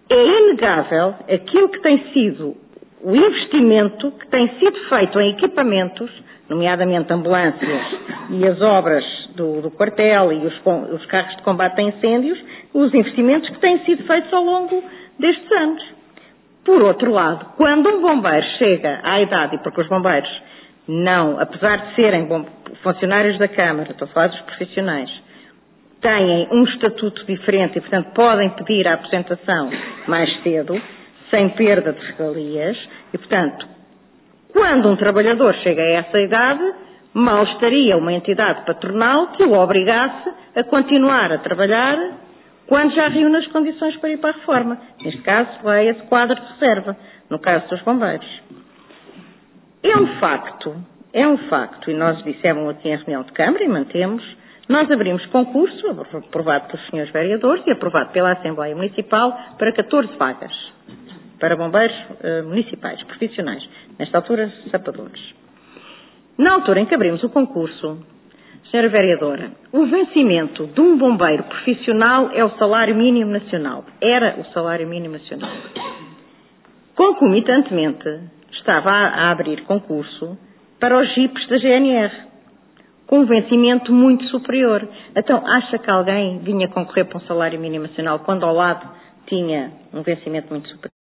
É inegável aquilo que tem sido o investimento que tem sido feito em equipamentos, nomeadamente ambulâncias e as obras do quartel e os carros de combate a incêndios, os investimentos que têm sido feitos ao longo destes anos. Por outro lado, quando um bombeiro chega à idade, e porque os bombeiros não, apesar de serem funcionários da Câmara, estou a falar dos profissionais, têm um estatuto diferente e, portanto, podem pedir a aposentação mais cedo, sem perda de regalias, e, portanto, quando um trabalhador chega a essa idade, mal estaria uma entidade patronal que o obrigasse a continuar a trabalhar quando já reúne as condições para ir para a reforma. Neste caso, é esse quadro de reserva, no caso dos bombeiros. É um facto, e nós dissemos aqui em reunião de Câmara e mantemos, nós abrimos concurso, aprovado pelos senhores vereadores e aprovado pela Assembleia Municipal, para 14 vagas, para bombeiros municipais, profissionais, nesta altura, sapadores. Na altura em que abrimos o concurso, senhora vereadora, o vencimento de um bombeiro profissional é o salário mínimo nacional. Era o salário mínimo nacional. Concomitantemente, estava a abrir concurso para os jipes da GNR, com um vencimento muito superior. Então, acha que alguém vinha concorrer para um salário mínimo nacional quando ao lado tinha um vencimento muito superior?